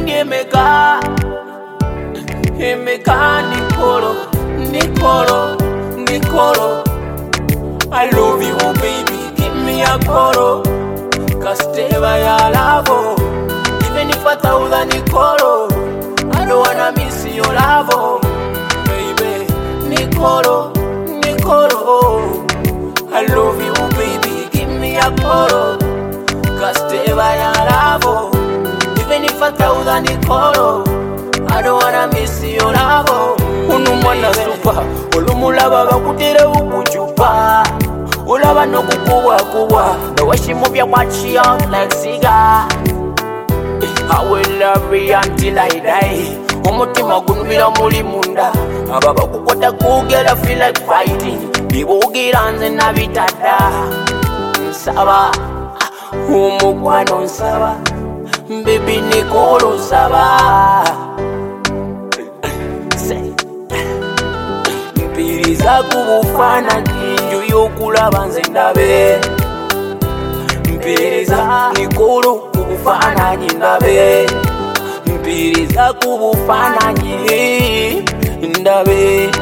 mirundi emeka Nicolo, Nicolo, Nicolo. I love you baby, give me a coro. Casteva ya lavo. Even if 1,000 Nicolo, I don't wanna miss your love, baby. Nicolo, Nicolo. I love you baby, give me a coro. Casteva ya lavo. Even if 1,000 Nicolo, I don't wanna miss your love. Unumwana super, olumulaba bakutire ukuchupa. Ulaba no kukuwa. The way she move your watch out like cigar. I will love you until I die. Umutima gunubira muri munda. Ababa kukota kugera feel like fighting. Bibugira nze nabitada. Nsaba, umukwano nsaba. Baby Nicolo nsaba. Mpiriza kubufana nju yokulaba nze ndabe. Mpiriza Nicolo kubufana ndabe. Mpiriza kubufana ndabe.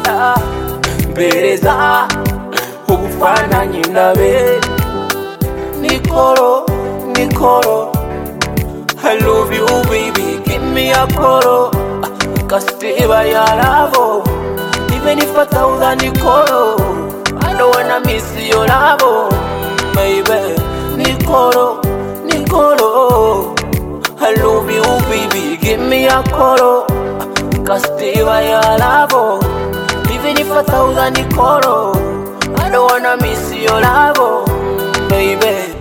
Mpiriza kubufana ndabe. Nicolo, Nicolo. I love you baby, give me a coro. Casteva ya lavo. Even if 1,000 Nicolo, I don't wanna miss your love, baby. Nicolo, Nicolo. I love you baby, give me a coro. Casteva ya lavo. Even if 1,000 Nicolo, I don't wanna miss your love, baby.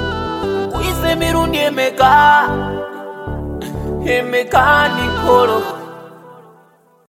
Mirundi emeka Nicolo.